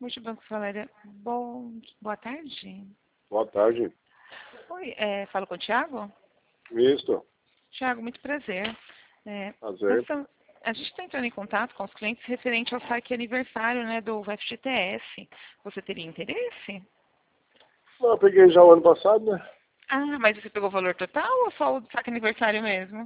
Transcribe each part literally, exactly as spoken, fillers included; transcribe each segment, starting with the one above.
Multibanco Valéria, bom, boa tarde. Boa tarde. Oi, é, falo com o Thiago? Isso. Thiago, muito prazer. É, Prazer. estamos, a gente está entrando em contato com os clientes referente ao saque aniversário, né, do F G T S. Você teria interesse? Eu peguei já o ano passado, né? Ah, mas você pegou o valor total ou só o saque aniversário mesmo?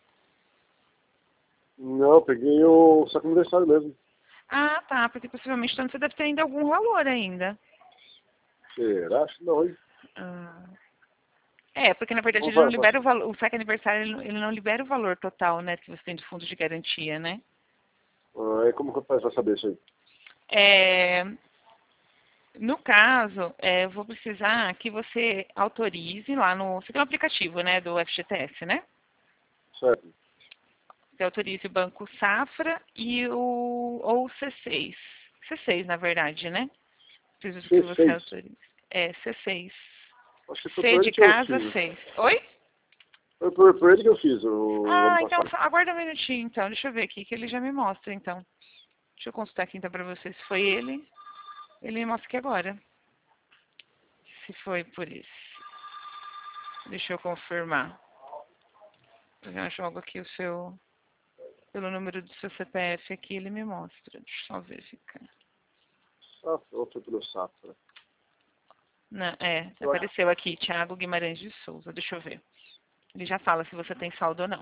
Não, eu peguei o saco aniversário mesmo. Ah, tá, porque possivelmente então, você deve ter ainda algum valor ainda. Será? Acho que não, hein? Ah. É, porque na verdade Como ele não vai, libera o posso... valor, o saque aniversário ele não, ele não libera o valor total, né, que você tem de fundo de garantia, né? ah, e como que eu faço pra saber isso aí? É, no caso, é, eu vou precisar que você autorize lá no... Você tem um aplicativo, né, do F G T S, né? Certo. Você autorize o Banco Safra e o... ou o C seis. C seis, na verdade, né? Preciso que C você seis. autorize. É, C seis. Acho que foi C por de ele que eu casa, fiz. seis. Oi? Foi por, por ele que eu fiz o ano Ah, então, passado. só- aguarda um minutinho, então. Deixa eu ver aqui, que ele já me mostra, então. Deixa eu consultar aqui, então, pra você se foi ele. Ele me mostra aqui agora. Se foi por isso. Deixa eu confirmar. Eu já jogo aqui o seu... Pelo número do seu C P F aqui, ele me mostra. Deixa eu só verificar. Ah, ou foi pelo Safra. Não, é, Eu acho apareceu aqui, Thiago Guimarães de Souza. Deixa eu ver. Ele já fala se você tem saldo ou não.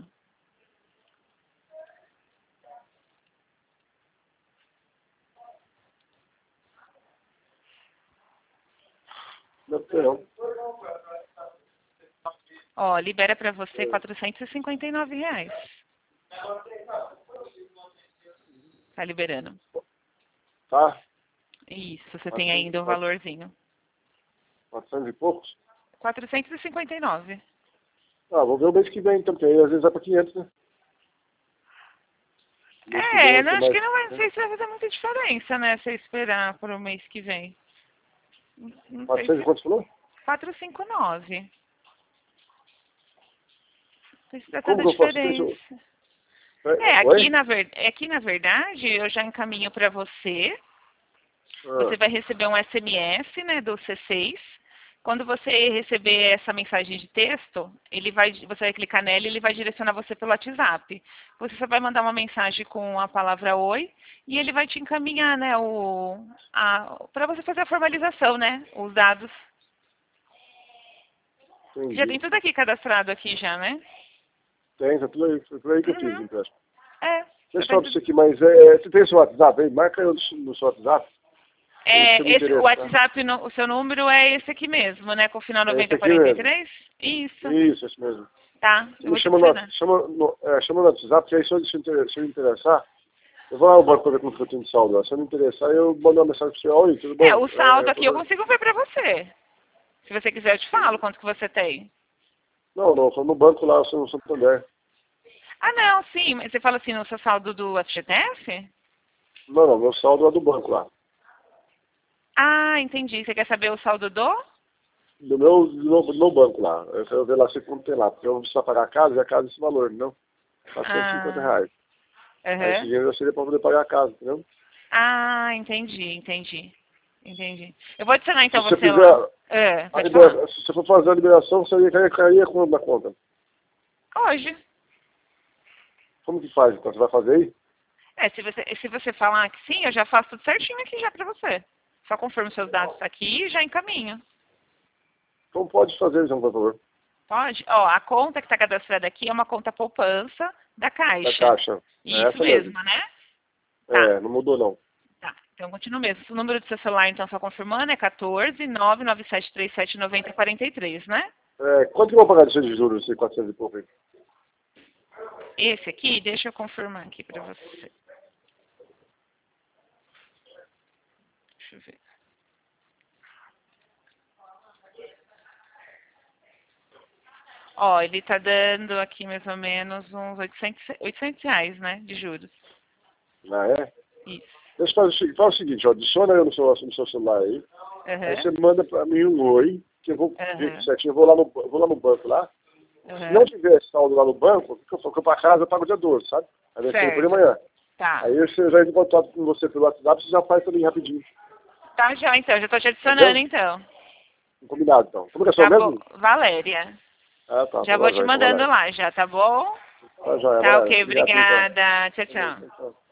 que não tem, não. Ó, libera pra você quatrocentos e cinquenta e nove reais. Tá liberando. Tá? Isso, você tem quatrocentos, ainda um valorzinho. quatrocentos e poucos? quatrocentos e cinquenta e nove. Ah, vou ver o mês que vem, então, porque aí às vezes vai pra quinhentos, né? O mês que vem É, vai não, ser acho mais... que não vai, não né? sei se vai fazer muita diferença, né? Você esperar para o mês que vem. Não não sei quatrocentos e se... quanto você falou? quatrocentos e cinquenta e nove. Não sei se vai Como fazer que eu faço isso? diferença. É, aqui Oi? na, ver... aqui na verdade eu já encaminho para você. Ah, Você vai receber um S M S, né, do C seis. Quando você receber essa mensagem de texto, ele vai, você vai clicar nela e ele vai direcionar você pelo WhatsApp. Você só vai mandar uma mensagem com a palavra oi e ele vai te encaminhar, né, o, para você fazer a formalização, né, os dados. Já entendi. tem tudo aqui cadastrado aqui já, né? Tem, tá tudo aí. Foi por aí que eu fiz o Uhum. empréstimo. É, já Deixa eu tem falar pra tudo. você aqui, mas é, você tem seu WhatsApp aí? Marca eu no no seu WhatsApp. Se me É, esse, o interessar. WhatsApp, no- o seu número é esse aqui mesmo, né, com o final É esse noventa aqui mesmo. quarenta e três? Isso, Isso, esse mesmo. tá, Você eu me vou te chama no, adicionar. chama no, é, chama no WhatsApp, que aí se eu, se eu inter- se eu interessar, eu vou lá no banco pra ver como que eu tenho de saldo lá. Se eu não interessar, eu mando uma mensagem pra você. Oi, tudo É, bom? o saldo É, aqui eu tô- consigo ver pra você. Se você quiser, eu te falo quanto que você tem. Não, não, só no banco lá, eu sou no Santander. Ah, não, sim, mas você fala assim no seu saldo do F G T S? Não, não, meu saldo é do banco lá. Ah, entendi. Você quer saber o saldo do? Do meu, do meu, do meu banco lá. Eu quero ver lá se como tem lá. Porque eu vou precisar pagar a casa e a casa é esse valor, não? quatrocentos e cinquenta Ah, reais. Aí esse aham. dinheiro já seria pra poder pagar a casa, entendeu? Ah, entendi, entendi. Entendi. Eu vou adicionar Se então você você lá. fizer É, a pode falar. libera- se você for fazer a liberação, você cairia, cairia quando na conta? Hoje. Como que faz? Então você vai fazer aí? É, se você, se você falar que sim, eu já faço tudo certinho aqui já pra você. Só confirmo seus dados aqui e já encaminho. Então pode fazer, então, por favor. Pode? Ó, a conta que está cadastrada aqui é uma conta poupança da Da Caixa. caixa. É Isso essa mesmo. mesmo, né? Tá, É, não mudou não. tá. Então continua mesmo. O número do seu celular, então, só confirmando, é quatorze, nove nove sete três sete, nove zero quatro três, né? É, quanto que eu vou pagar de de juros, esse quatrocentos e pouco aí? Esse aqui, deixa eu confirmar aqui pra você. Deixa eu ver. Ó, ele tá dando aqui mais ou menos uns oitocentos, oitocentos reais, né? De juros. Ah, é? Isso. Deixa eu fazer o seguinte, faz o seguinte, ó, adiciona eu no seu, no seu celular aí, aí Aham, você manda pra mim um oi, que eu vou ver aham, certinho, eu vou lá no, eu vou lá no banco lá. Se não aham. tiver saldo lá no banco, o que eu for pra casa, eu pago dia doze, sabe? Aí vai ser depois de Certo. manhã. Tá. Aí você já entra em contato com você pelo WhatsApp, você já faz também rapidinho. Tá já, então. Já tô te adicionando, então. Combinado, então. Como é que é o Tá seu bom. mesmo? Valéria. Ah, tá. Já tá vou lá, te já, então, mandando Valéria. lá já, tá bom? Tá, já, Tá Valéria. ok, Obrigado, então. obrigada. Tchau, tchau. Tchau, tchau.